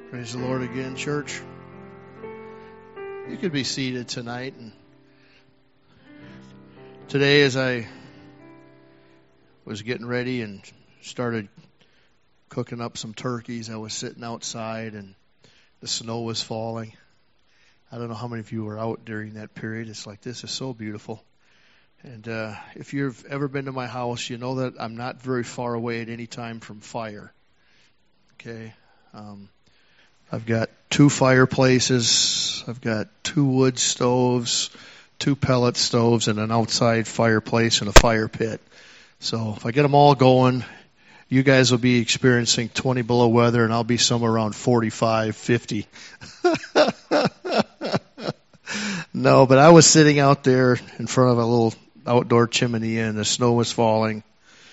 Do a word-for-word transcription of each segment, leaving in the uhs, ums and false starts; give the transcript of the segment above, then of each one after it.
Praise the Lord again, church. You could be seated tonight. And today, as I was getting ready and started cooking up some turkeys, I was sitting outside and the snow was falling. I don't know how many of you were out during that period. It's like, this is so beautiful. And uh, if you've ever been to my house, you know that I'm not very far away at any time from fire. Okay. Um, I've got two fireplaces. I've got two wood stoves, two pellet stoves, and an outside fireplace and a fire pit. So if I get them all going, you guys will be experiencing twenty below weather, and I'll be somewhere around forty-five, fifty. No, but I was sitting out there in front of a little outdoor chimney, and the snow was falling.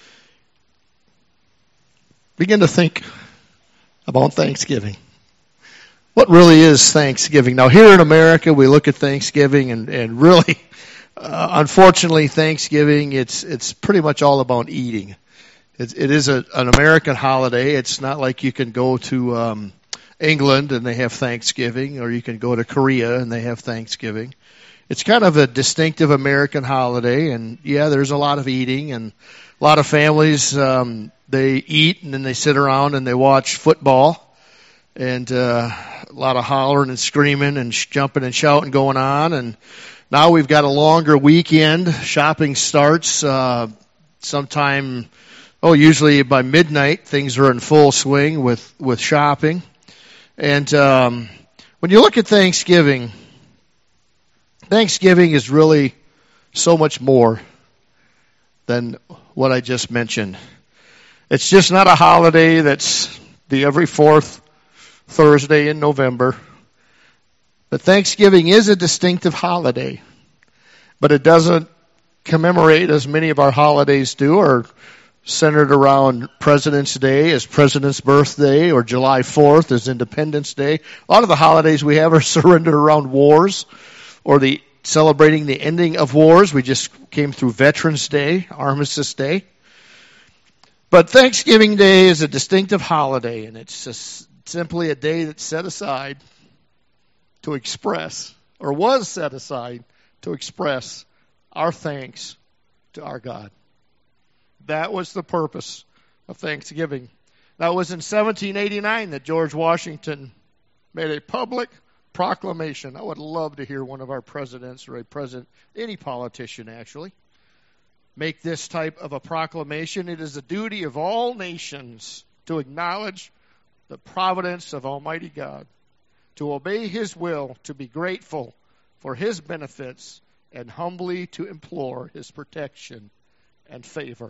Begin to think about Thanksgiving. What really is Thanksgiving? Now, here in America, we look at Thanksgiving, and, and really, uh, unfortunately, Thanksgiving, it's it's pretty much all about eating. It, it is a, an American holiday. It's not like you can go to um, England and they have Thanksgiving, or you can go to Korea and they have Thanksgiving. It's kind of a distinctive American holiday, and yeah, there's a lot of eating, and a lot of families, um, they eat and then they sit around and they watch football. And uh, a lot of hollering and screaming and sh- jumping and shouting going on. And now we've got a longer weekend. Shopping starts uh, sometime, oh, usually by midnight. Things are in full swing with, with shopping. And um, when you look at Thanksgiving, Thanksgiving is really so much more than what I just mentioned. It's just not a holiday that's the every fourth Thursday in November. But Thanksgiving is a distinctive holiday. But it doesn't commemorate as many of our holidays do, or centered around President's Day as President's Birthday, or July fourth as Independence Day. A lot of the holidays we have are centered around wars, or the celebrating the ending of wars. We just came through Veterans Day, Armistice Day. But Thanksgiving Day is a distinctive holiday, and it's just simply a day that's set aside to express, or was set aside to express, our thanks to our God. That was the purpose of Thanksgiving. Now, it was in seventeen eighty-nine that George Washington made a public proclamation. I would love to hear one of our presidents, or a president, any politician actually, make this type of a proclamation. It is the duty of all nations to acknowledge the providence of Almighty God, to obey His will, to be grateful for His benefits, and humbly to implore His protection and favor.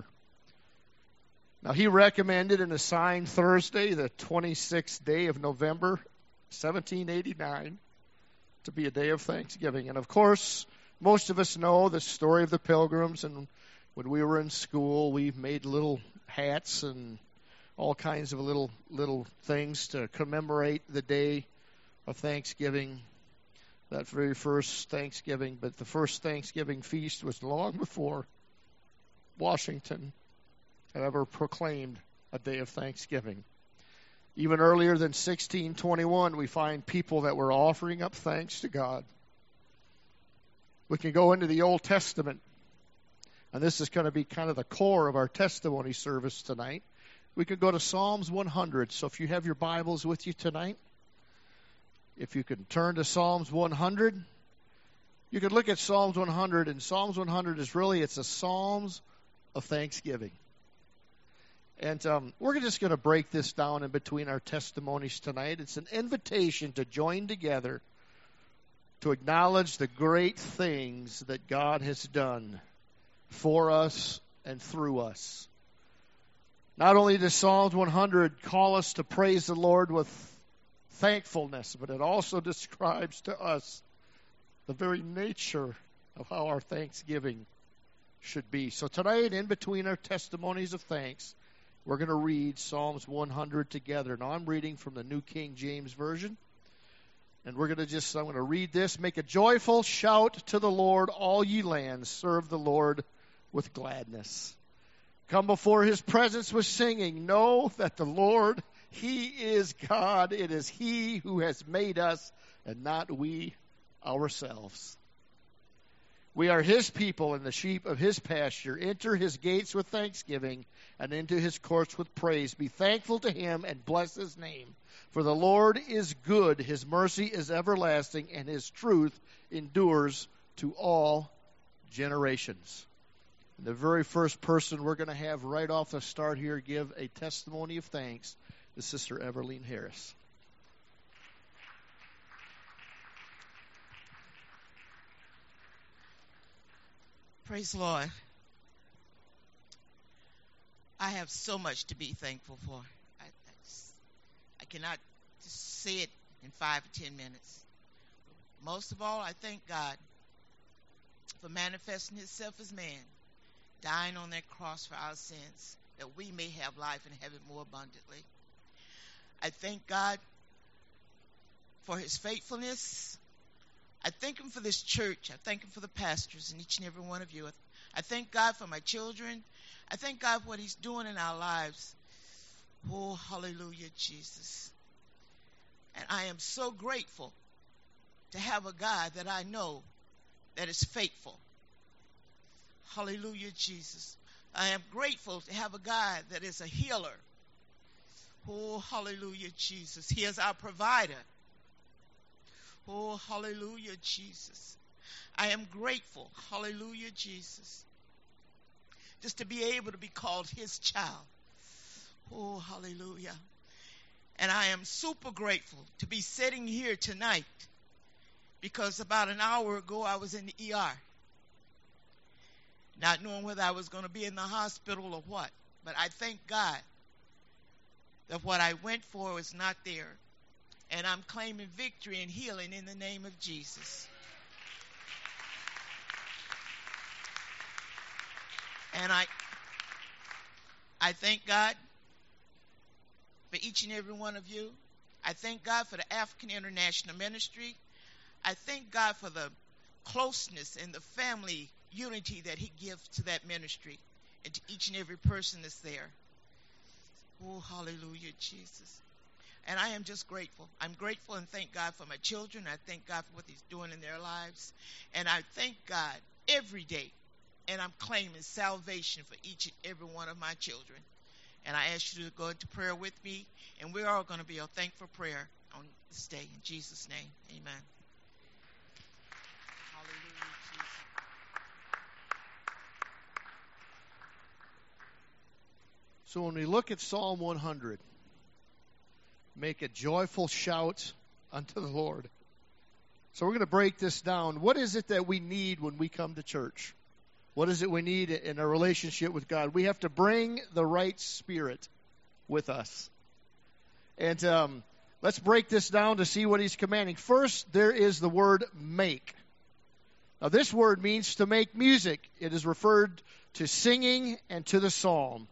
Now, he recommended and assigned Thursday, the twenty-sixth day of November, seventeen eighty-nine, to be a day of Thanksgiving. And of course, most of us know the story of the Pilgrims, and when we were in school, we made little hats and all kinds of little little things to commemorate the day of Thanksgiving, that very first Thanksgiving. But the first Thanksgiving feast was long before Washington had ever proclaimed a day of Thanksgiving. Even earlier than sixteen twenty-one, we find people that were offering up thanks to God. We can go into the Old Testament, and this is going to be kind of the core of our testimony service tonight. We could go to Psalms one hundred. So if you have your Bibles with you tonight, if you could turn to Psalms one hundred, you could look at Psalms one hundred. And Psalms one hundred is really, it's a Psalms of Thanksgiving. And um, we're just going to break this down in between our testimonies tonight. It's an invitation to join together to acknowledge the great things that God has done for us and through us. Not only does Psalms one hundred call us to praise the Lord with thankfulness, but it also describes to us the very nature of how our thanksgiving should be. So tonight, in between our testimonies of thanks, we're going to read Psalms one hundred together. Now, I'm reading from the New King James Version. And we're going to just, I'm going to read this. Make a joyful shout to the Lord, all ye lands. Serve the Lord with gladness. Come before His presence with singing. Know that the Lord He is God. It is He who has made us and not we ourselves. We are His people and the sheep of His pasture. Enter His gates with thanksgiving and into His courts with praise. Be thankful to Him and bless His name. For the Lord is good. His mercy is everlasting, and His truth endures to all generations. And the very first person we're going to have right off the start here give a testimony of thanks is Sister Everline Harris. Praise the Lord. I have so much to be thankful for. I, I, just, I cannot just say it in five or ten minutes. Most of all, I thank God for manifesting Himself as man, dying on that cross for our sins, that we may have life and have it more abundantly. I thank God for His faithfulness. I thank Him for this church. I thank Him for the pastors and each and every one of you. I thank God for my children. I thank God for what He's doing in our lives. Oh, hallelujah, Jesus. And I am so grateful to have a God that I know that is faithful. Hallelujah, Jesus. I am grateful to have a God that is a healer. Oh, hallelujah, Jesus. He is our provider. Oh, hallelujah, Jesus. I am grateful, hallelujah, Jesus, just to be able to be called His child. Oh, hallelujah. And I am super grateful to be sitting here tonight because about an hour ago I was in the E R, not knowing whether I was going to be in the hospital or what. But I thank God that what I went for was not there. And I'm claiming victory and healing in the name of Jesus. And I I thank God for each and every one of you. I thank God for the African International Ministry. I thank God for the closeness and the family unity that He gives to that ministry and to each and every person that's there. Oh, hallelujah, Jesus. And I am just grateful. I'm grateful and thank God for my children. I thank God for what He's doing in their lives. And I thank God every day. And I'm claiming salvation for each and every one of my children. And I ask you to go into prayer with me. And we're all going to be a thankful prayer on this day. In Jesus' name, amen. Hallelujah, Jesus. So when we look at Psalm one hundred, make a joyful shout unto the Lord. So we're going to break this down. What is it that we need when we come to church? What is it we need in a relationship with God? We have to bring the right spirit with us. And um, let's break this down to see what He's commanding. First, there is the word make. Now, this word means to make music. It is referred to singing and to the psalm.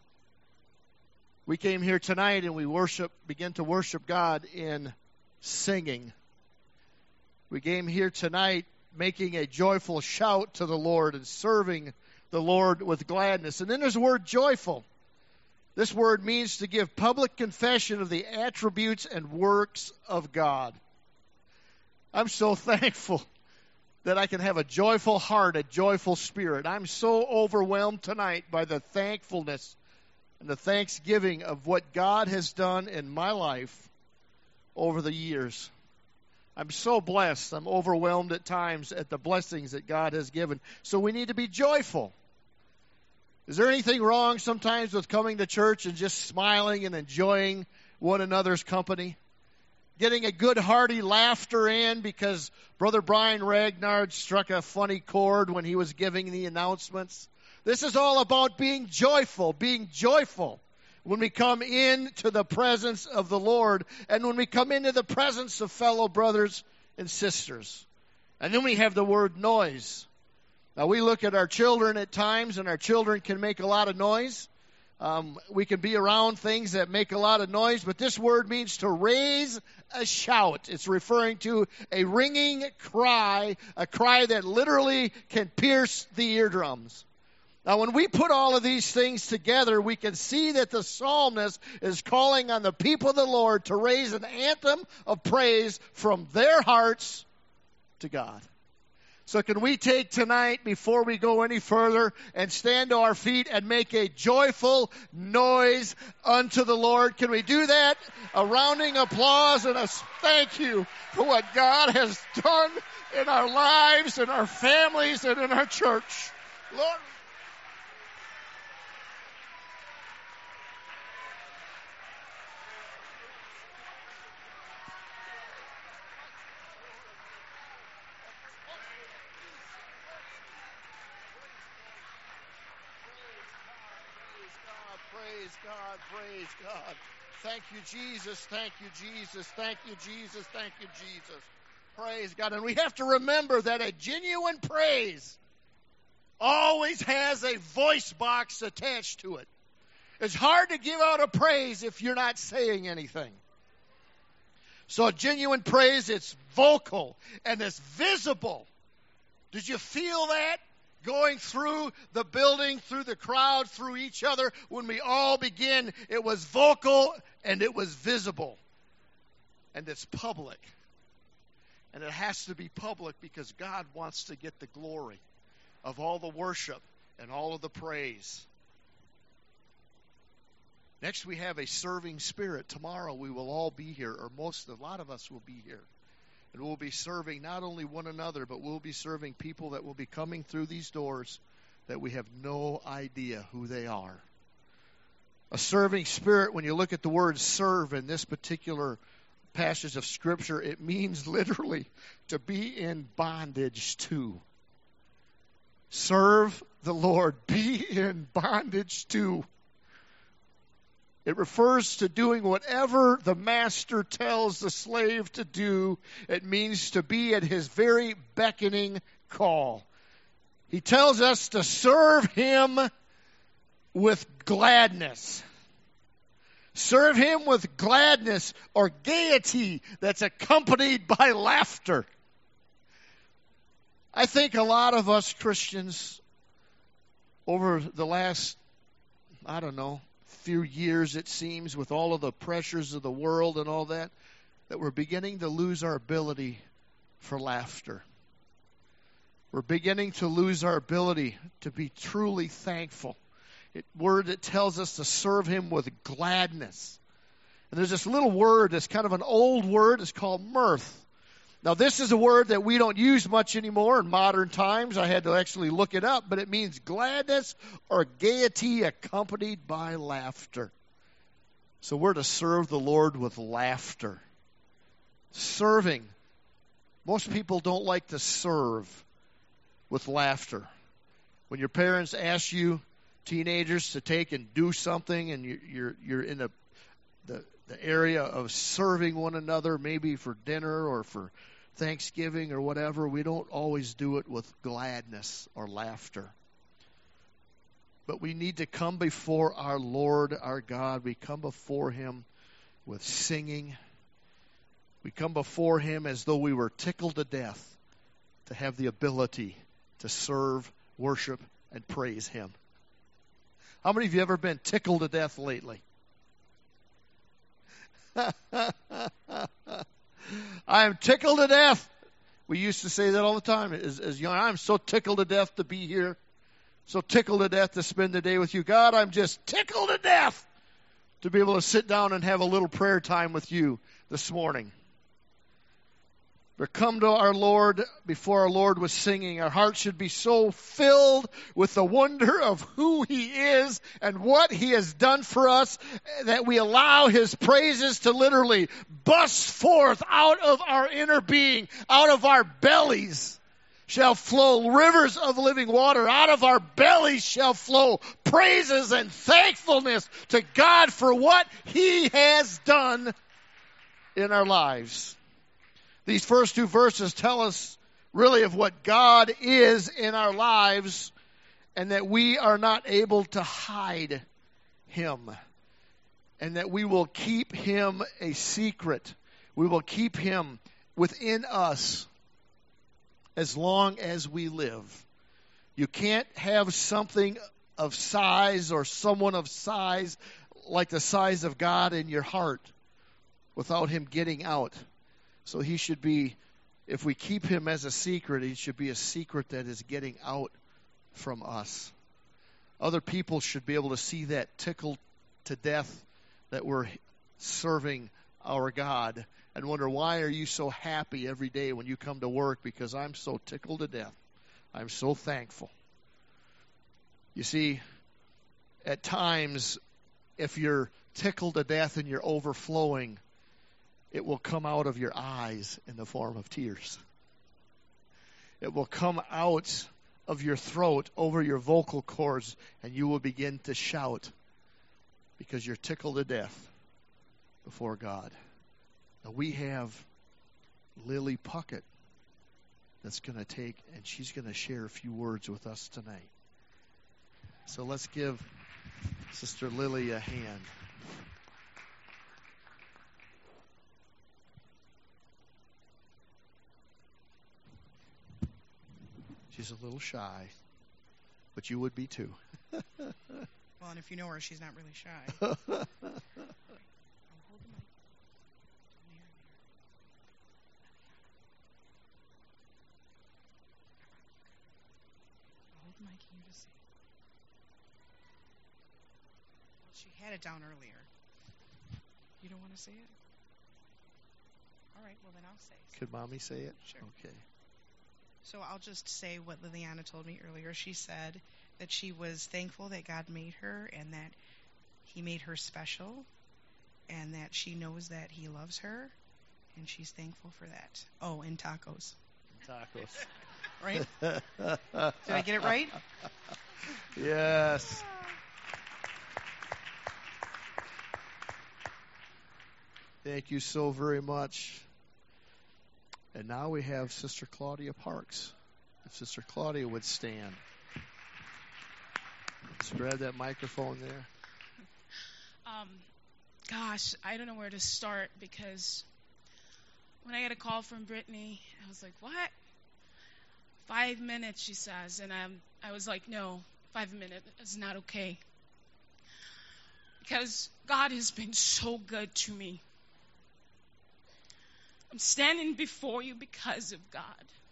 We came here tonight and we worship, begin to worship God in singing. We came here tonight making a joyful shout to the Lord and serving the Lord with gladness. And then there's the word joyful. This word means to give public confession of the attributes and works of God. I'm so thankful that I can have a joyful heart, a joyful spirit. I'm so overwhelmed tonight by the thankfulness and the thanksgiving of what God has done in my life over the years. I'm so blessed. I'm overwhelmed at times at the blessings that God has given. So we need to be joyful. Is there anything wrong sometimes with coming to church and just smiling and enjoying one another's company? Getting a good hearty laughter in because Brother Brian Ragnard struck a funny chord when he was giving the announcements. This is all about being joyful, being joyful when we come into the presence of the Lord and when we come into the presence of fellow brothers and sisters. And then we have the word noise. Now, we look at our children at times, and our children can make a lot of noise. Um, we can be around things that make a lot of noise, but this word means to raise a shout. It's referring to a ringing cry, a cry that literally can pierce the eardrums. Now, when we put all of these things together, we can see that the psalmist is calling on the people of the Lord to raise an anthem of praise from their hearts to God. So can we take tonight, before we go any further, and stand to our feet and make a joyful noise unto the Lord? Can we do that? A rounding applause and a thank you for what God has done in our lives, in our families, and in our church. Lord. Praise God, praise God. Thank you, Jesus. Thank you, Jesus. Thank you, Jesus. Thank you, Jesus. Praise God. And we have to remember that a genuine praise always has a voice box attached to it. It's hard to give out a praise if you're not saying anything. So a genuine praise, it's vocal and it's visible. Did you feel that? Going through the building, through the crowd, through each other, when we all begin, it was vocal and it was visible. And it's public. And it has to be public because God wants to get the glory of all the worship and all of the praise. Next, we have a serving spirit. Tomorrow we will all be here, or most, a lot of us will be here. And we'll be serving not only one another, but we'll be serving people that will be coming through these doors that we have no idea who they are. A serving spirit, when you look at the word serve in this particular passage of Scripture, it means literally to be in bondage to. Serve the Lord. Be in bondage to. It refers to doing whatever the master tells the slave to do. It means to be at his very beckoning call. He tells us to serve him with gladness. Serve him with gladness or gaiety that's accompanied by laughter. I think a lot of us Christians over the last, I don't know, few years, it seems, with all of the pressures of the world and all that, that we're beginning to lose our ability for laughter. We're beginning to lose our ability to be truly thankful. It word that tells us to serve him with gladness. And there's this little word that's kind of an old word. It's called mirth. Now, this is a word that we don't use much anymore in modern times. I had to actually look it up, but it means gladness or gaiety accompanied by laughter. So we're to serve the Lord with laughter. Serving. Most people don't like to serve with laughter. When your parents ask you, teenagers, to take and do something, and you're you're, you're in a the the area of serving one another, maybe for dinner or for Thanksgiving or whatever, we don't always do it with gladness or laughter. But we need to come before our Lord, our God. We come before him with singing. We come before him as though we were tickled to death to have the ability to serve, worship, and praise him. How many of you ever been tickled to death lately? I am tickled to death. We used to say that all the time as, as young. I'm so tickled to death to be here. So tickled to death to spend the day with you. God, I'm just tickled to death to be able to sit down and have a little prayer time with you this morning. But come to our Lord before our Lord was singing. Our hearts should be so filled with the wonder of who he is and what he has done for us that we allow his praises to literally bust forth out of our inner being, out of our bellies shall flow rivers of living water. Out of our bellies shall flow praises and thankfulness to God for what he has done in our lives. These first two verses tell us really of what God is in our lives and that we are not able to hide him and that we will keep him a secret. We will keep him within us as long as we live. You can't have something of size or someone of size like the size of God in your heart without him getting out. So he should be, if we keep him as a secret, he should be a secret that is getting out from us. Other people should be able to see that tickled to death that we're serving our God and wonder, why are you so happy every day when you come to work? Because I'm so tickled to death. I'm so thankful. You see, at times, if you're tickled to death and you're overflowing, it will come out of your eyes in the form of tears. It will come out of your throat over your vocal cords, and you will begin to shout because you're tickled to death before God. Now we have Lily Puckett that's going to take, and she's going to share a few words with us tonight. So let's give Sister Lily a hand. She's a little shy, but you would be too. Well, and if you know her, she's not really shy. I'll hold the mic. Near, near. I'll hold the mic. Can you just say? Well, she had it down earlier. You don't want to say it? All right, well, then I'll say it. Could Mommy say it? Sure. Okay. So I'll just say what Liliana told me earlier. She said that she was thankful that God made her and that he made her special and that she knows that he loves her, and she's thankful for that. Oh, and tacos. Tacos. Right? Did I get it right? Yes. Thank you so very much. And now we have Sister Claudia Parks. If Sister Claudia would stand. Let's grab that microphone there. Um, gosh, I don't know where to start, because when I got a call from Brittany, I was like, what? Five minutes, she says. And I'm, I was like, no, five minutes is not okay. Because God has been so good to me. I'm standing before you because of God.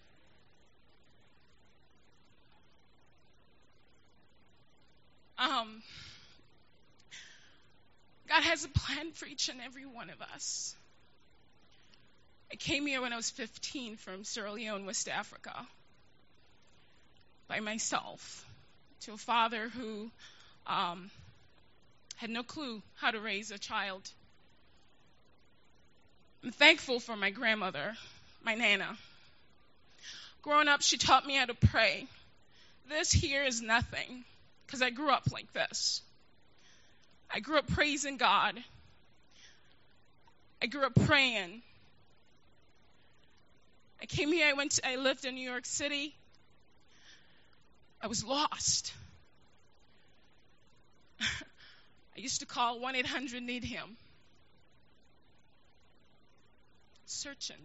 Um, God has a plan for each and every one of us. I came here when I was fifteen from Sierra Leone, West Africa, by myself, to a father who um, had no clue how to raise a child. I'm thankful for my grandmother, my Nana. Growing up, she taught me how to pray. This here is nothing, because I grew up like this. I grew up praising God. I grew up praying. I came here, I went to, I lived in New York City. I was lost. I used to call one eight hundred need him. Searching.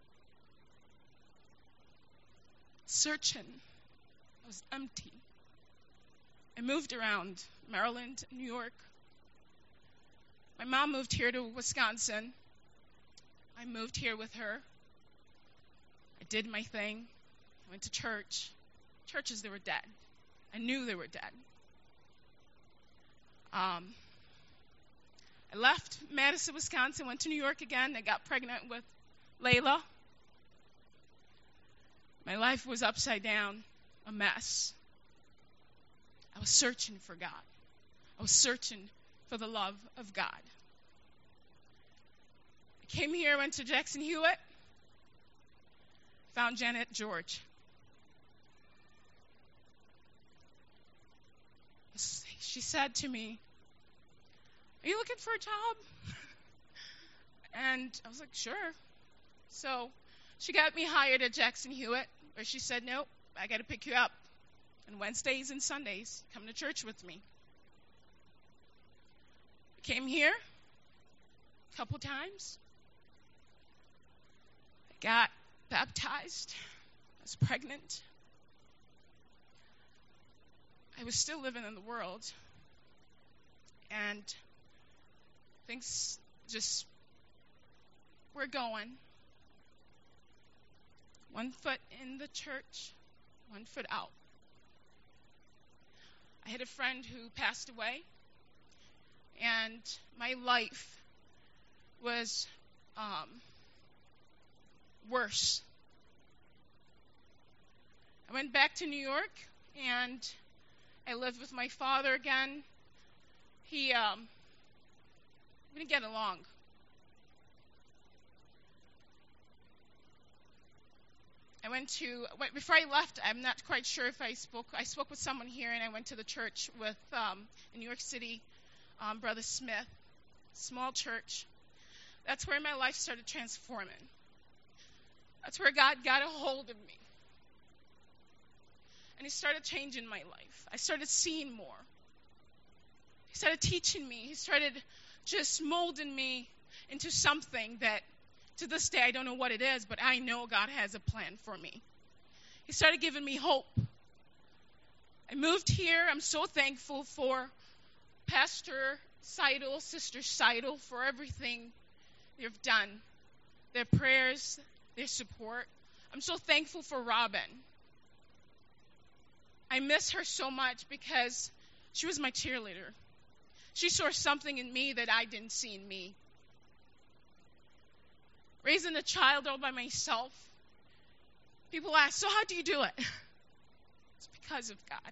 Searching. I was empty. I moved around Maryland, New York. My mom moved here to Wisconsin. I moved here with her. I did my thing. I went to church. Churches, they were dead. I knew they were dead. Um, I left Madison, Wisconsin, went to New York again. I got pregnant with Layla. My life was upside down, a mess. I was searching for God. I was searching for the love of God. I came here, went to Jackson Hewitt, found Janet George. She said to me, "Are you looking for a job?" And I was like, "Sure." So she got me hired at Jackson Hewitt, where she said, "Nope, I got to pick you up on Wednesdays and Sundays. Come to church with me." I came here a couple times. I got baptized. I was pregnant. I was still living in the world. And things just were going. One foot in the church, one foot out. I had a friend who passed away, and my life was um, worse. I went back to New York, and I lived with my father again. He, um, we didn't get along. I went to, before I left, I'm not quite sure if I spoke, I spoke with someone here, and I went to the church with, um, in New York City, um, Brother Smith, small church. That's where my life started transforming. That's where God got a hold of me. And he started changing my life. I started seeing more. He started teaching me. He started just molding me into something that to this day I don't know what it is, but I know God has a plan for me. He started giving me hope. I moved here. I'm so thankful for Pastor Seidel, Sister Seidel, for everything they've done, their prayers, their support. I'm so thankful for Robin. I miss her so much because she was my cheerleader. She saw something in me that I didn't see in me. Raising a child all by myself, people ask, so how do you do it? It's because of God.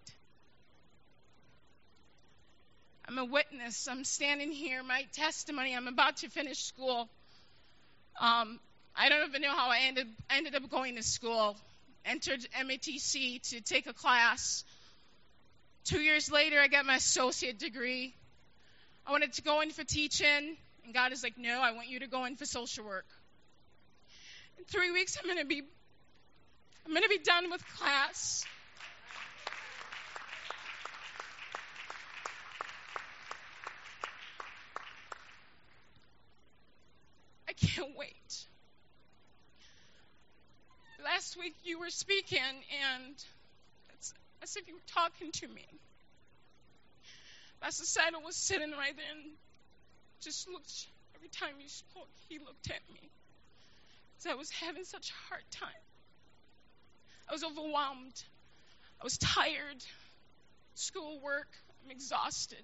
I'm a witness. I'm standing here. My testimony, I'm about to finish school. Um, I don't even know how I ended, ended up going to school. Entered M A T C to take a class. Two years later, I got my associate degree. I wanted to go in for teaching, and God is like, no, I want you to go in for social work. In three weeks, I'm going to be, I'm going to be done with class. I can't wait. Last week you were speaking, and it's as if you were talking to me. Pastor Seidel was sitting right there and just looked, every time you spoke, he looked at me. Because I was having such a hard time. I was overwhelmed. I was tired. School work, I'm exhausted.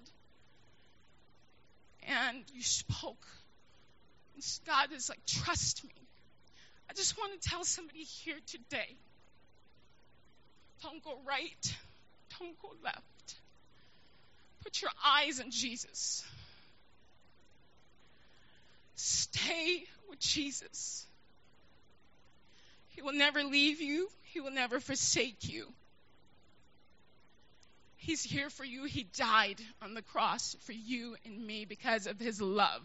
And you spoke. And God is like, trust me. I just want to tell somebody here today, don't go right, don't go left. Put your eyes on Jesus. Stay with Jesus. He will never leave you. He will never forsake you. He's here for you. He died on the cross for you and me because of his love.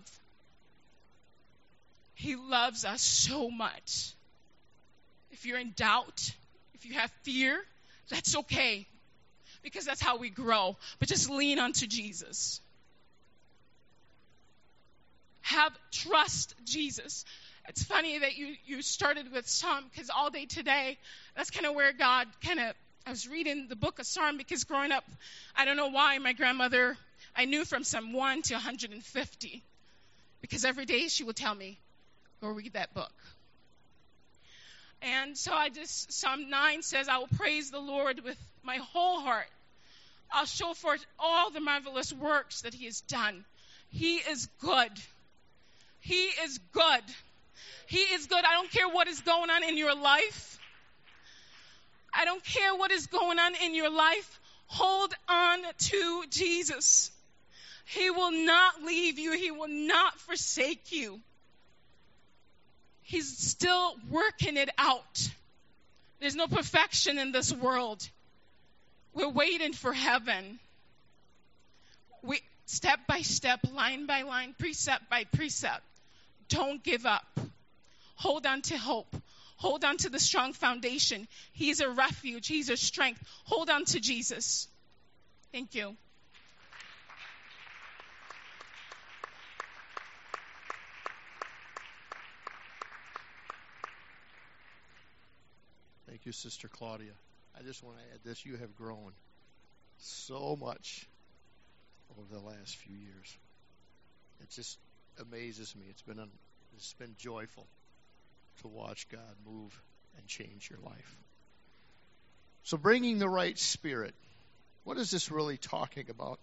He loves us so much. If you're in doubt, if you have fear, that's okay. Because that's how we grow. But just lean onto Jesus. Have trust Jesus. It's funny that you, you started with Psalm, because all day today, that's kind of where God kind of, I was reading the book of Psalm, because growing up, I don't know why, my grandmother, I knew from Psalm one to one hundred fifty. Because every day she would tell me, go read that book. And so I just, Psalm nine says, I will praise the Lord with my whole heart. I'll show forth all the marvelous works that he has done. He is good. He is good. He is good. I don't care what is going on in your life. I don't care what is going on in your life. Hold on to Jesus. He will not leave you. He will not forsake you. He's still working it out. There's no perfection in this world. We're waiting for heaven. We, step by step, line by line, precept by precept. Don't give up. Hold on to hope. Hold on to the strong foundation. He's a refuge. He's a strength. Hold on to Jesus. Thank you. Thank you, Sister Claudia. I just want to add this. You have grown. so much over the last few years. It just amazes me. It's been, it's been joyful to watch God move and change your life. So bringing the right spirit, what is this really talking about?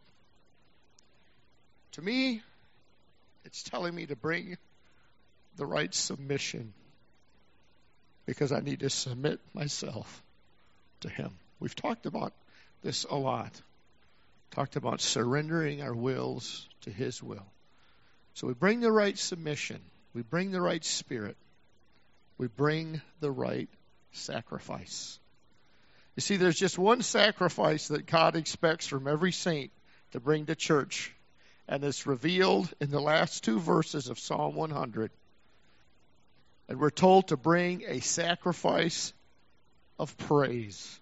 To me, it's telling me to bring the right submission, because I need to submit myself to Him. We've talked about this a lot. Talked about surrendering our wills to His will. So we bring the right submission. We bring the right spirit. We bring the right sacrifice. You see, there's just one sacrifice that God expects from every saint to bring to church, and it's revealed in the last two verses of Psalm one hundred. And we're told to bring a sacrifice of praise.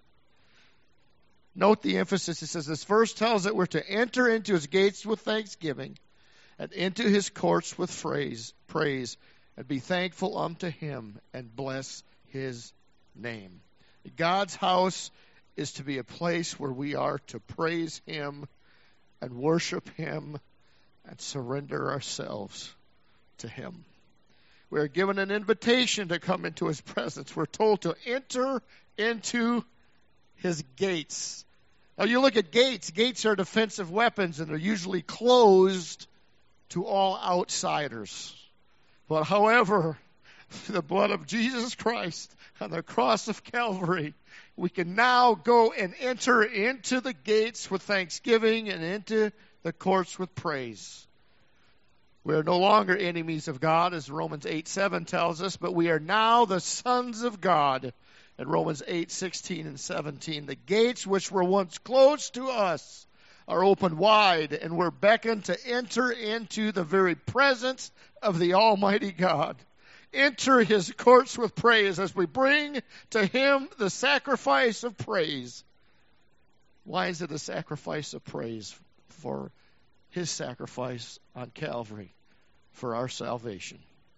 Note the emphasis. It says this verse tells that we're to enter into His gates with thanksgiving and into His courts with praise, praise and be thankful unto Him and bless His name. God's house is to be a place where we are to praise Him and worship Him and surrender ourselves to Him. We are given an invitation to come into His presence. We're told to enter into His gates. Now you look at gates. Gates are defensive weapons, and they're usually closed to all outsiders. But however, the blood of Jesus Christ on the cross of Calvary, we can now go and enter into the gates with thanksgiving and into the courts with praise. We are no longer enemies of God, as Romans eight seven tells us, but we are now the sons of God. In Romans eight sixteen and seventeen, the gates which were once closed to us are opened wide, and we're beckoned to enter into the very presence of the Almighty God. Enter His courts with praise as we bring to Him the sacrifice of praise. Why is it a sacrifice of praise? For His sacrifice on Calvary for our salvation.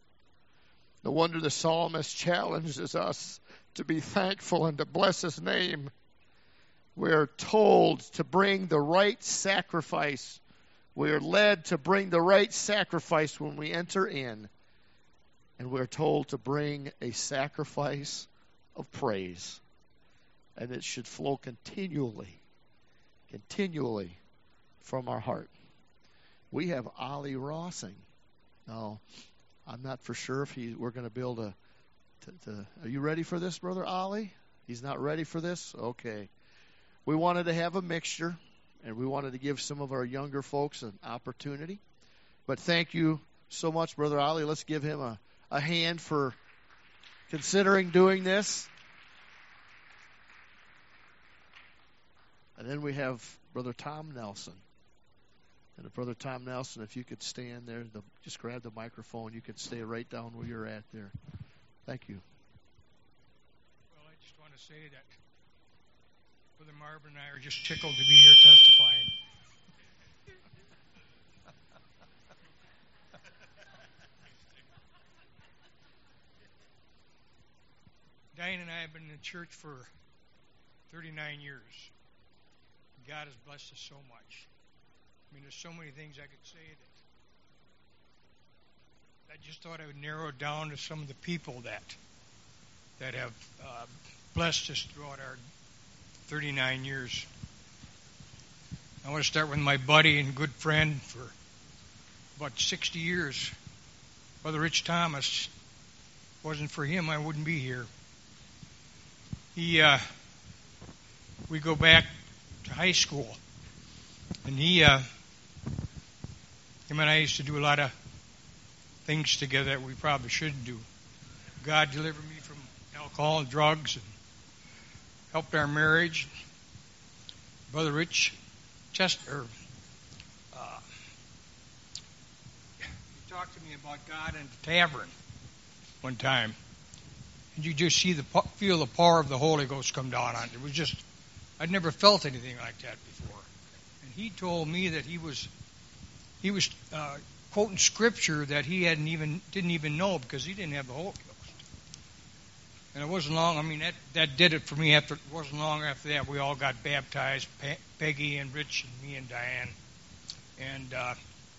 No wonder the psalmist challenges us to be thankful and to bless His name. We are told to bring the right sacrifice. We are led to bring the right sacrifice when we enter in. And we're told to bring a sacrifice of praise. And it should flow continually, continually from our heart. We have Ollie Rossing. Now, I'm not for sure if he, we're going to be able to, to, to... Are you ready for this, Brother Ollie? He's not ready for this? Okay. We wanted to have a mixture, and we wanted to give some of our younger folks an opportunity. But thank you so much, Brother Ollie. Let's give him a, a hand for considering doing this. And then we have Brother Tom Nelson. And Brother Tom Nelson, if you could stand there, the, just grab the microphone. You could stay right down where you're at there. Thank you. Well, I just want to say that Brother Marvin and I are just tickled to be here testifying. Diane and I have been in church for thirty-nine years. God has blessed us so much. I mean, there's so many things I could say that I just thought I would narrow it down to some of the people that that have uh, blessed us throughout our thirty-nine years. I want to start with my buddy and good friend for about sixty years, Brother Rich Thomas. If it wasn't for him, I wouldn't be here. He, uh, we go back to high school, and he, uh, him and I used to do a lot of things together that we probably shouldn't do. God delivered me from alcohol and drugs and helped our marriage. Brother Rich Chester, uh, he talked to me about God in the tavern one time, and you just see the feel the power of the Holy Ghost come down on it. It was just, I'd never felt anything like that before. And he told me that he was he was uh, quoting scripture that he hadn't even didn't even know because he didn't have the Holy Ghost. And it wasn't long. I mean, that, that did it for me. After it wasn't long after that, we all got baptized. Pe- Peggy and Rich and me and Diane. And uh,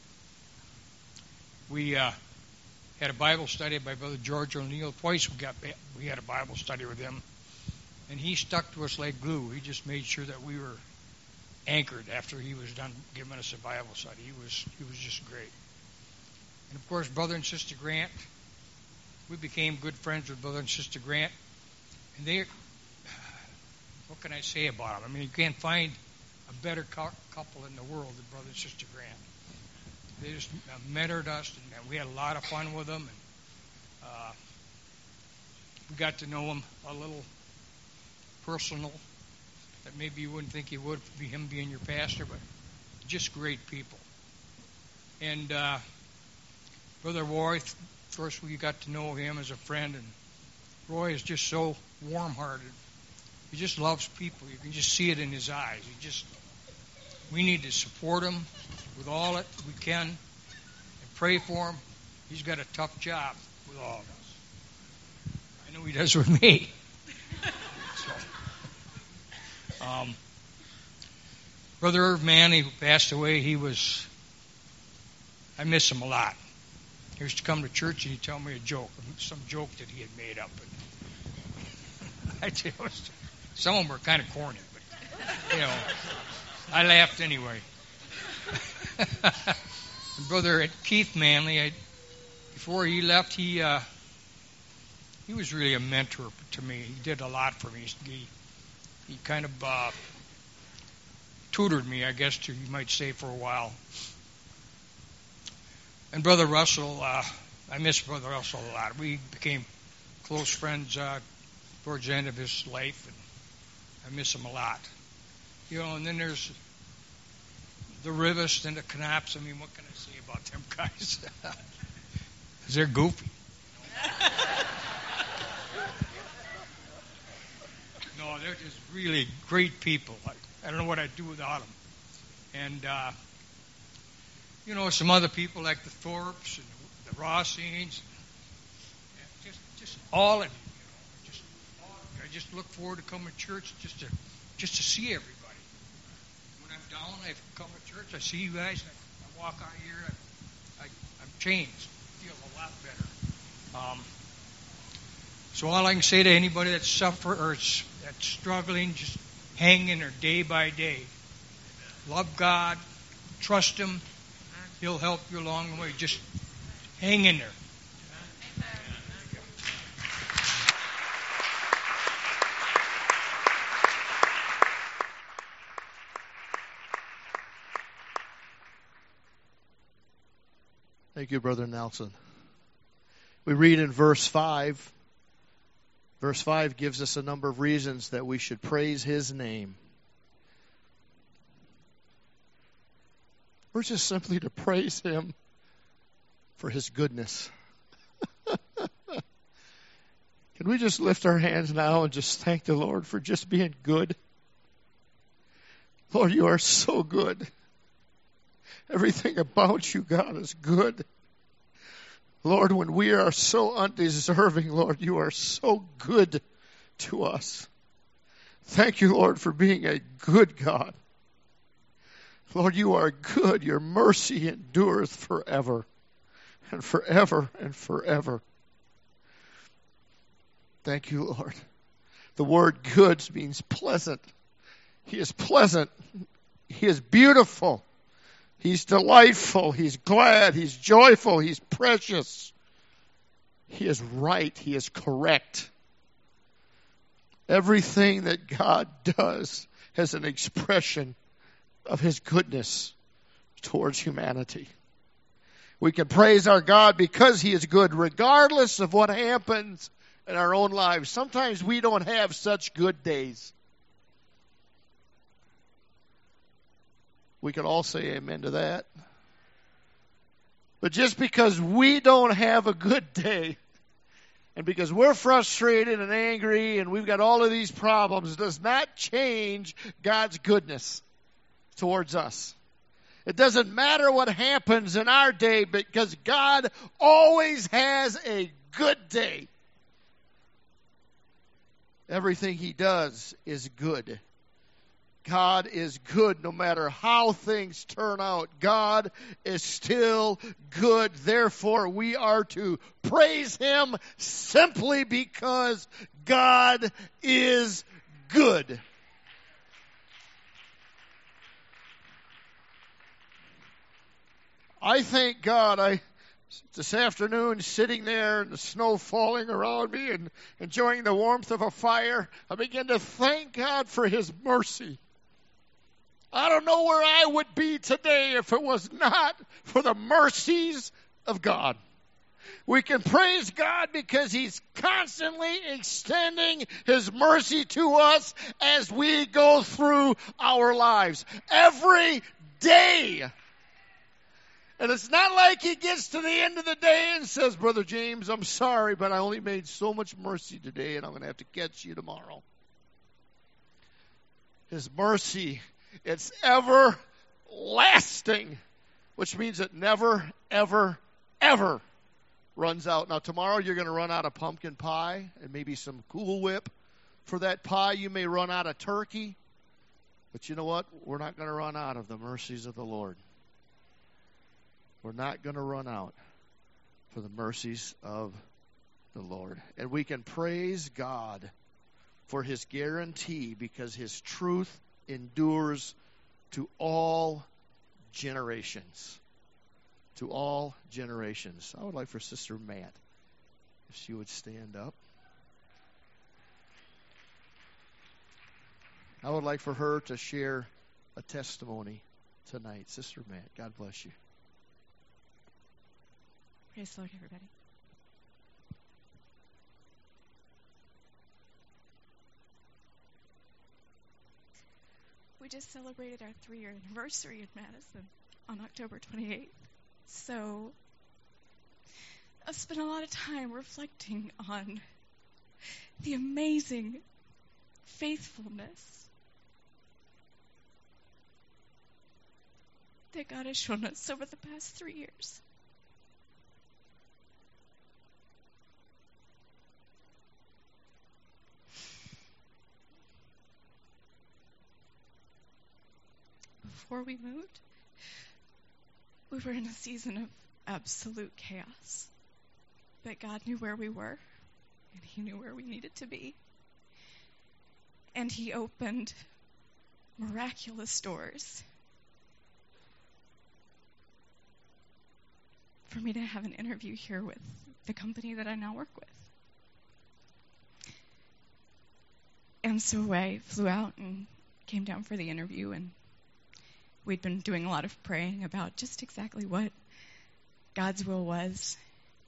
we uh, had a Bible study by Brother George O'Neill. Twice we got we had a Bible study with him, and he stuck to us like glue. He just made sure that we were anchored after he was done giving us a Bible study. He was he was just great. And of course, Brother and Sister Grant. We became good friends with Brother and Sister Grant, and they. What can I say about them? I mean, you can't find a better couple in the world than Brother and Sister Grant. They just mentored us, and we had a lot of fun with them. And uh, we got to know him a little personal, that maybe you wouldn't think he would, be him being your pastor, but just great people. And uh, Brother Roy, of course, we got to know him as a friend, and Roy is just so warm-hearted. He just loves people. You can just see it in his eyes. He just, we need to support him with all that we can and pray for him. He's got a tough job with all of us. I know he does with me. so, um, Brother Irv Manley, who passed away, he was, I miss him a lot. He used to come to church and he'd tell me a joke, some joke that he had made up. And I tell you, some of them were kind of corny, but, you know, I laughed anyway. And Brother Keith Manley, I, before he left, he uh, he was really a mentor to me. He did a lot for me. He, he kind of uh, tutored me, I guess, to, you might say, for a while. And Brother Russell, uh, I miss Brother Russell a lot. We became close friends uh, towards the end of his life, and I miss him a lot. You know, and then there's the Rivest and the Knops. I mean, what can I say about them guys? They're goofy. No, they're just really great people. I, I don't know what I'd do without them. And, uh, you know, some other people like the Thorpes and the, the Rossings, and just just all of you. You know, just all of you. I just look forward to coming to church just to just to see everybody. When I'm down, I come to church, I see you guys, and I, I walk out here, I, I, I'm changed, I feel a lot better. Um, so all I can say to anybody that's suffering or that's struggling, just hang in there day by day. Love God, trust Him. He'll help you along the way. Just hang in there. Thank you, Brother Nelson. We read in verse five. Verse five gives us a number of reasons that we should praise His name. We're just simply to praise Him for His goodness. Can we just lift our hands now and just thank the Lord for just being good? Lord, you are so good. Everything about you, God, is good. Lord, when we are so undeserving, Lord, you are so good to us. Thank you, Lord, for being a good God. Lord, you are good. Your mercy endureth forever and forever and forever. Thank you, Lord. The word good means pleasant. He is pleasant. He is beautiful. He's delightful. He's glad. He's joyful. He's precious. He is right. He is correct. Everything that God does has an expression of His goodness towards humanity. We can praise our God because He is good, regardless of what happens in our own lives. Sometimes we don't have such good days. We can all say amen to that. But just because we don't have a good day, and because we're frustrated and angry and we've got all of these problems, does not change God's goodness towards us. It doesn't matter what happens in our day, because God always has a good day. Everything he does is good. God is good no matter how things turn out. God is still good. Therefore, we are to praise him simply because God is good. I thank God I this afternoon sitting there and the snow falling around me and enjoying the warmth of a fire, I began to thank God for his mercy. I don't know where I would be today if it was not for the mercies of God. We can praise God because he's constantly extending his mercy to us as we go through our lives. Every day. And it's not like he gets to the end of the day and says, Brother James, I'm sorry, but I only made so much mercy today and I'm going to have to catch you tomorrow. His mercy, it's everlasting, which means it never, ever, ever runs out. Now, tomorrow you're going to run out of pumpkin pie and maybe some Cool Whip. For that pie, you may run out of turkey. But you know what? We're not going to run out of the mercies of the Lord. We're not going to run out for the mercies of the Lord. And we can praise God for his guarantee because his truth endures to all generations. To all generations. I would like for Sister Matt, if she would stand up. I would like for her to share a testimony tonight. Sister Matt, God bless you. Praise the Lord, everybody. We just celebrated our three-year anniversary in Madison on October twenty-eighth. So I've spent a lot of time reflecting on the amazing faithfulness that God has shown us over the past three years. Before we moved, we were in a season of absolute chaos. But God knew where we were, and he knew where we needed to be. And he opened miraculous doors for me to have an interview here with the company that I now work with. And so I flew out and came down for the interview, and we'd been doing a lot of praying about just exactly what God's will was.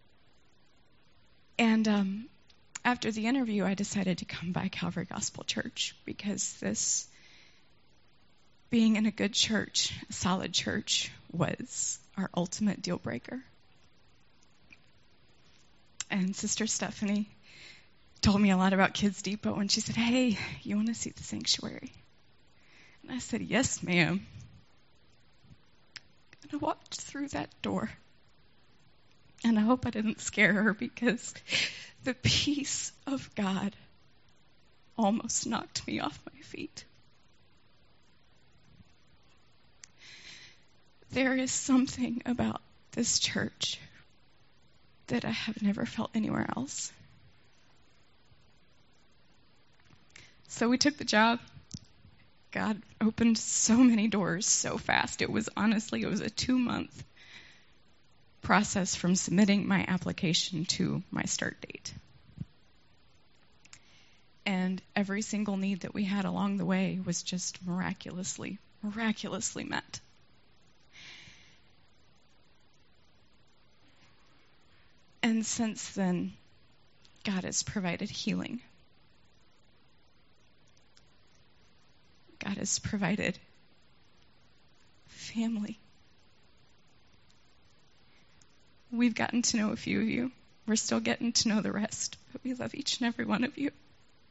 And um, after the interview, I decided to come by Calvary Gospel Church because this, being in a good church, a solid church, was our ultimate deal breaker. And Sister Stephanie told me a lot about Kids Depot, and she said, "Hey, you want to see the sanctuary?" And I said, "Yes, ma'am." And I walked through that door. And I hope I didn't scare her because the peace of God almost knocked me off my feet. There is something about this church that I have never felt anywhere else. So we took the job. God opened so many doors so fast. It was honestly, it was a two-month process from submitting my application to my start date. And every single need that we had along the way was just miraculously, miraculously met. And since then, God has provided healing. God has provided family. We've gotten to know a few of you. We're still getting to know the rest, but we love each and every one of you.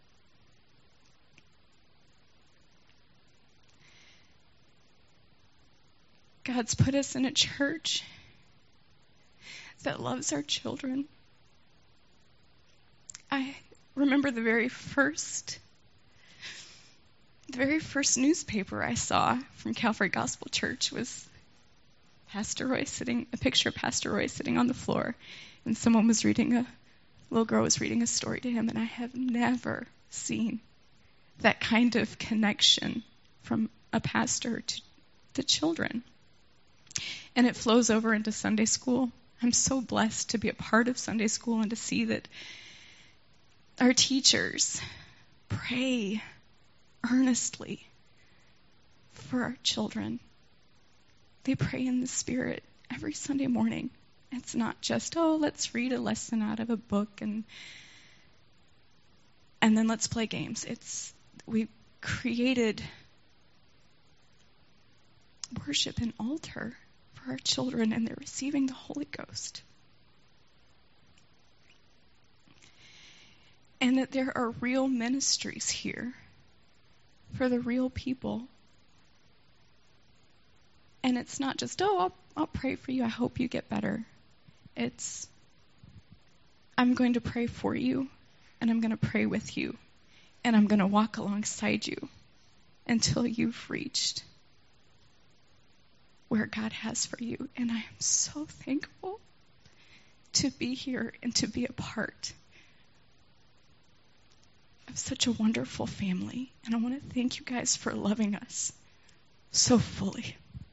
God's put us in a church that loves our children. I remember the very first the very first newspaper I saw from Calvary Gospel Church was Pastor Roy sitting, a picture of Pastor Roy sitting on the floor, and someone was reading a little girl was reading a story to him, and I have never seen that kind of connection from a pastor to the children. And it flows over into Sunday school. I'm so blessed to be a part of Sunday school and to see that our teachers pray earnestly for our children. They pray in the Spirit every Sunday morning. It's not just, oh, let's read a lesson out of a book and and then let's play games. It's we created worship and altar for our children, and they're receiving the Holy Ghost. And that there are real ministries here for the real people. And it's not just, oh, I'll, I'll pray for you. I hope you get better. It's, I'm going to pray for you, and I'm going to pray with you, and I'm going to walk alongside you until you've reached where God has for you. And I am so thankful to be here and to be a part of such a wonderful family. And I want to thank you guys for loving us so fully.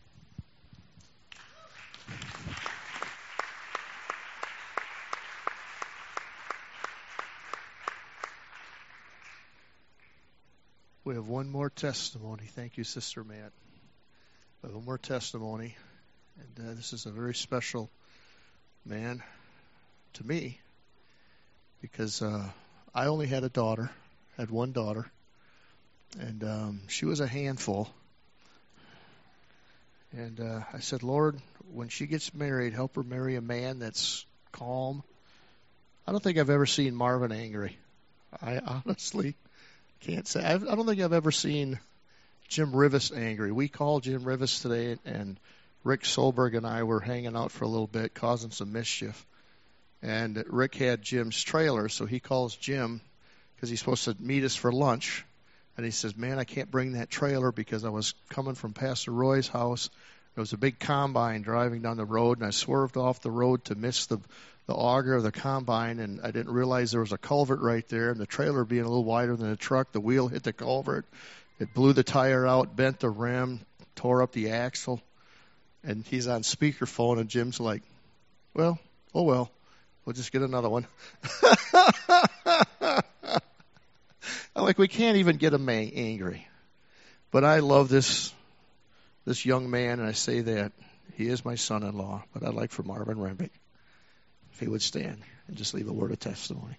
We have one more testimony. Thank you, Sister Matt. We have one more testimony. And uh, this is a very special man to me because uh, I only had a daughter, had one daughter, and um, she was a handful. And uh, I said, Lord, when she gets married, help her marry a man that's calm. I don't think I've ever seen Marvin angry. I honestly can't say. I've, I don't think I've ever seen Jim Rivas angry. We called Jim Rivas today, and Rick Solberg and I were hanging out for a little bit, causing some mischief. And Rick had Jim's trailer, so he calls Jim because he's supposed to meet us for lunch. And he says, man, I can't bring that trailer because I was coming from Pastor Roy's house. There was a big combine driving down the road, and I swerved off the road to miss the the auger of the combine, and I didn't realize there was a culvert right there, and the trailer being a little wider than the truck, the wheel hit the culvert. It blew the tire out, bent the rim, tore up the axle. And he's on speakerphone, and Jim's like, well, oh well, we'll just get another one. I'm like, we can't even get him angry. But I love this this young man, and I say that he is my son-in-law, but I'd like for Marvin Rembick, if he would stand and just leave a word of testimony.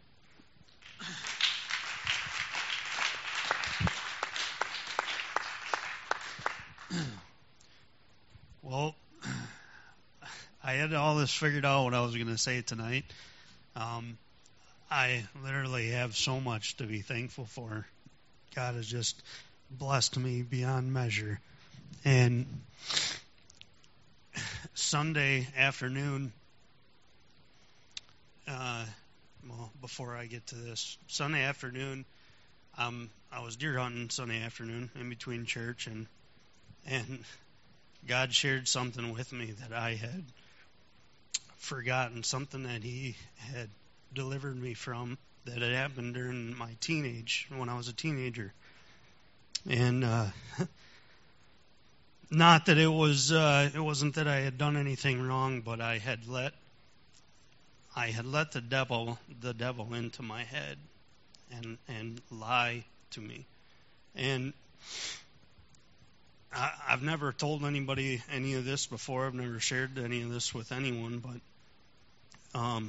Well, I had all this figured out what I was going to say tonight. Um, I literally have so much to be thankful for. God has just blessed me beyond measure. And Sunday afternoon, uh, well, before I get to this, Sunday afternoon, um, I was deer hunting Sunday afternoon in between church, and and God shared something with me that I had forgotten, something that He had delivered me from that had happened during my teenage, when I was a teenager. And uh, not that it was, uh, it wasn't that I had done anything wrong, but I had let, I had let the devil, the devil into my head, and and lie to me. And I, I've never told anybody any of this before. I've never shared any of this with anyone, but um,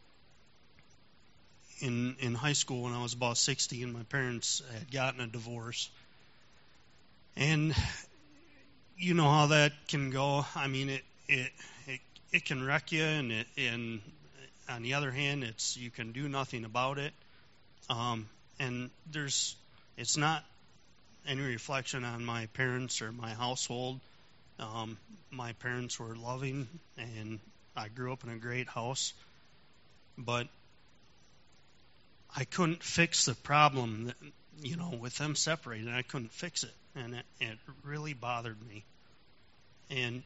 in in high school when I was about sixteen, my parents had gotten a divorce. And you know how that can go. I mean, it it it, it can wreck you, and it, and on the other hand, it's you can do nothing about it. Um, and there's it's not any reflection on my parents or my household. Um, my parents were loving, and I grew up in a great house. But I couldn't fix the problem, that, you know, with them separating. I couldn't fix it, and it, it really bothered me. And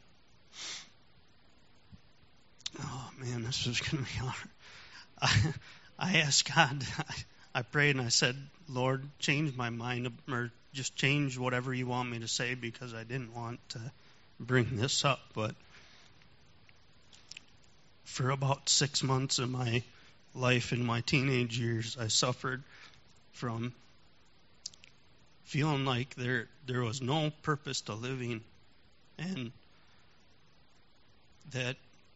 oh man, this is going to be hard. I, I asked God. I, I prayed and I said, Lord, change my mind, or just change whatever you want me to say, because I didn't want to bring this up. But for about six months of my life in my teenage years, I suffered from feeling like there there was no purpose to living, and that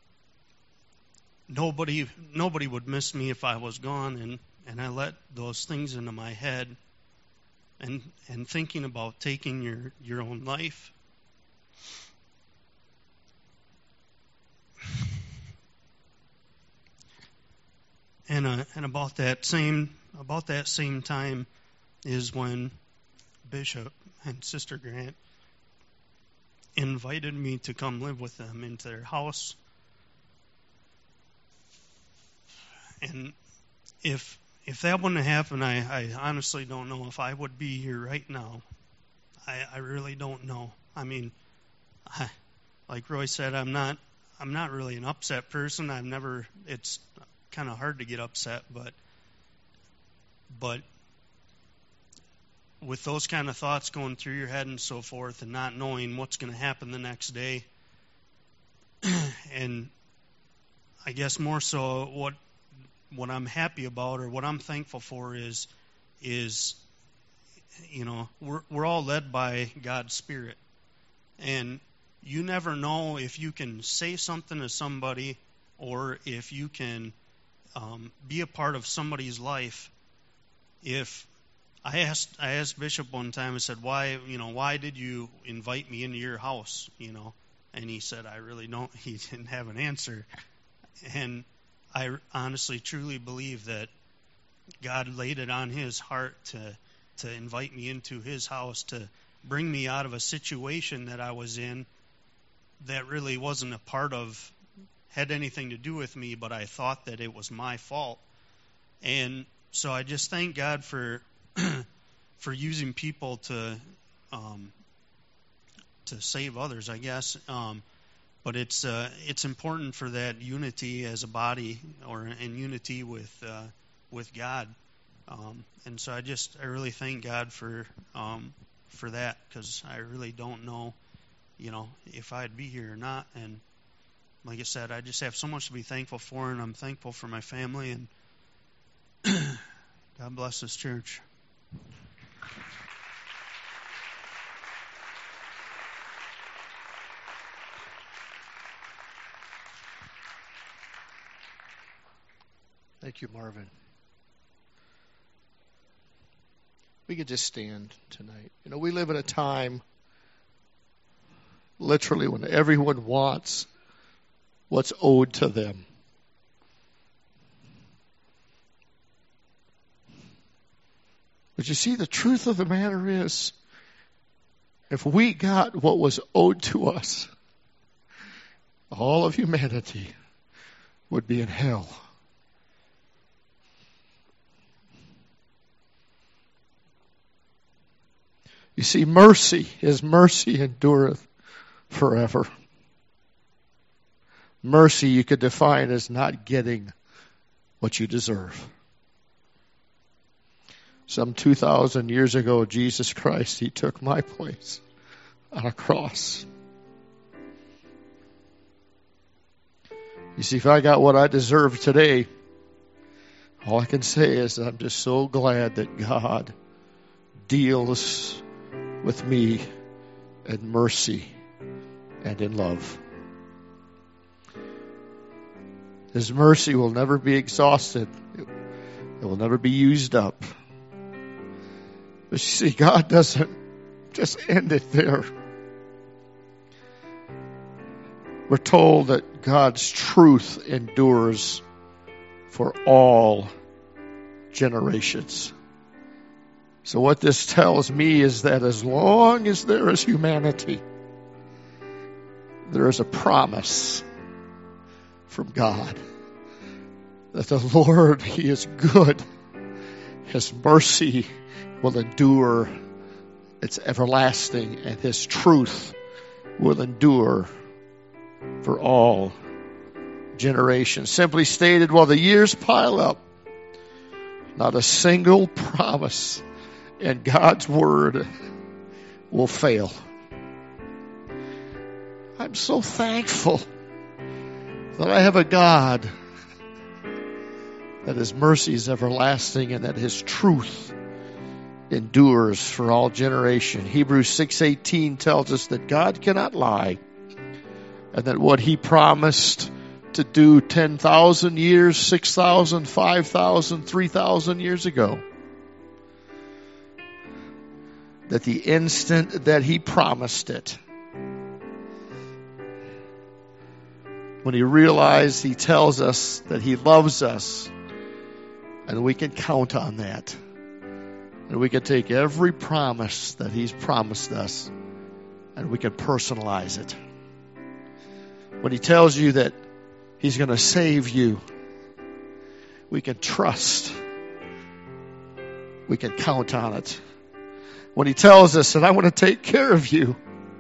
nobody nobody would miss me if I was gone, and, and I let those things into my head, and and thinking about taking your, your own life. And uh, and about that same about that same time is when Bishop and Sister Grant invited me to come live with them into their house. And if if that wouldn't have happened, I, I honestly don't know if I would be here right now. I, I really don't know. I mean, I, like Roy said, I'm not I'm not really an upset person. I've never. It's kind of hard to get upset, but but with those kind of thoughts going through your head and so forth, and not knowing what's going to happen the next day, and I guess more so what what I'm happy about, or what I'm thankful for, is is you know we're we're all led by God's Spirit, and you never know if you can say something to somebody, or if you can Um, be a part of somebody's life. If I asked, I asked Bishop one time, I said, "Why, you know, why did you invite me into your house?" You know, and he said, "I really don't." He didn't have an answer, and I honestly, truly believe that God laid it on His heart to to invite me into His house, to bring me out of a situation that I was in that really wasn't a part of. Had anything to do with me, but I thought that it was my fault. And so I just thank God for for using people to um, to save others, I guess. Um, but it's uh, it's important for that unity as a body, or in unity with uh, with God. Um, and so I just I really thank God for um, for that, because I really don't know, you know, if I'd be here or not. And like I said, I just have so much to be thankful for, and I'm thankful for my family, and God bless this church. Thank you, Marvin. We could just stand tonight. You know, we live in a time, literally, when everyone wants what's owed to them. But you see, the truth of the matter is, if we got what was owed to us, all of humanity would be in hell. You see, mercy, His mercy endureth forever. Mercy you could define as not getting what you deserve. Some two thousand years ago, Jesus Christ, He took my place on a cross. You see, if I got what I deserve today, all I can say is I'm just so glad that God deals with me in mercy and in love. His mercy will never be exhausted. It will never be used up. But you see, God doesn't just end it there. We're told that God's truth endures for all generations. So what this tells me is that as long as there is humanity, there is a promise from God that the Lord, He is good His mercy will endure. It's everlasting, and His truth will endure for all generations. Simply stated, while the years pile up, not a single promise in God's Word will fail. I'm so thankful that I have a God that His mercy is everlasting and that His truth endures for all generation. Hebrews six eighteen tells us that God cannot lie, and that what He promised to do ten thousand years, six thousand, five thousand, three thousand years ago, that the instant that He promised it, when He realized, He tells us that He loves us, and we can count on that. And we can take every promise that He's promised us and we can personalize it. When He tells you that He's going to save you, we can trust. We can count on it. When He tells us that I want to take care of you,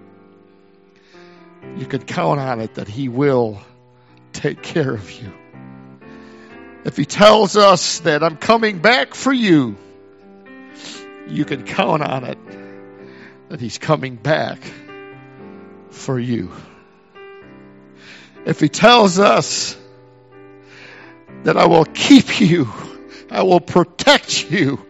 you can count on it that He will take care of you. If He tells us that I'm coming back for you, you can count on it that He's coming back for you. If He tells us that I will keep you, I will protect you,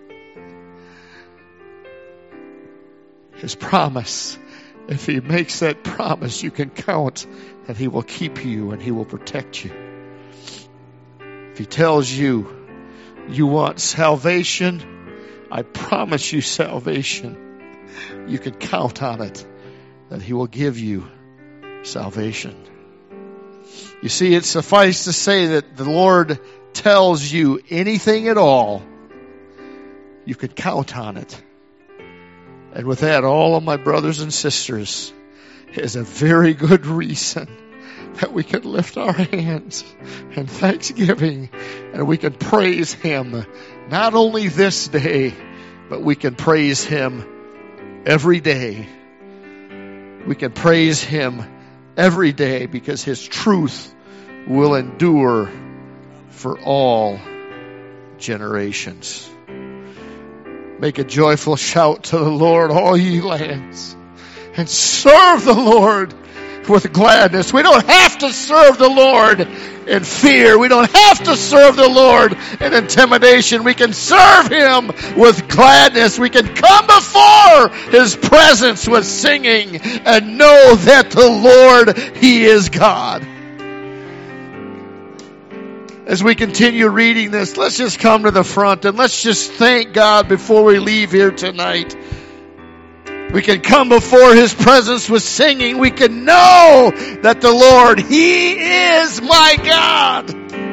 His promise, if He makes that promise, you can count that He will keep you and He will protect you. If He tells you you want salvation, I promise you salvation, you can count on it that He will give you salvation. You see, it suffices to say that the Lord tells you anything at all, you can count on it. And with that, all of my brothers and sisters, is a very good reason that we can lift our hands in thanksgiving and we can praise Him not only this day, but we can praise Him every day. We can praise Him every day because His truth will endure for all generations. Make a joyful shout to the Lord, all ye lands, and serve the Lord with gladness. We don't have to serve the Lord in fear. We don't have to serve the Lord in intimidation. We can serve Him with gladness. We can come before His presence with singing and know that the Lord, He is God. As we continue reading this, let's just come to the front and let's just thank God before we leave here tonight. We can come before His presence with singing. We can know that the Lord, He is my God.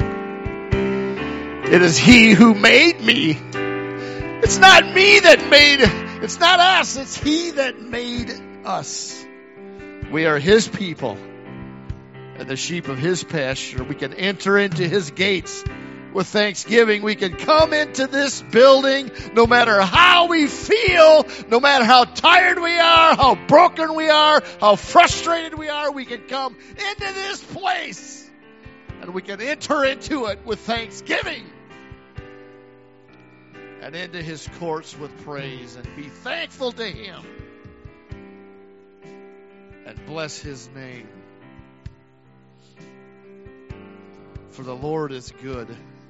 It is He who made me. It's not me that made, it's not us, it's He that made us. We are His people and the sheep of His pasture. We can enter into His gates with thanksgiving. We can come into this building no matter how we feel, no matter how tired we are, how broken we are, how frustrated we are. We can come into this place and we can enter into it with thanksgiving and into His courts with praise and be thankful to Him and bless His name. For the Lord is good.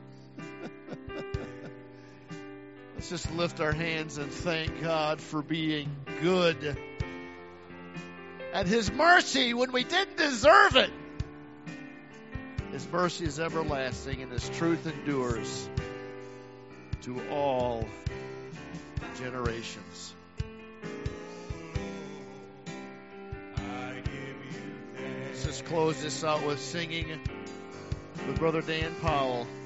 Let's just lift our hands and thank God for being good. And His mercy when we didn't deserve it. His mercy is everlasting and His truth endures to all generations. Let's just close this out with singing with Brother Dan Powell.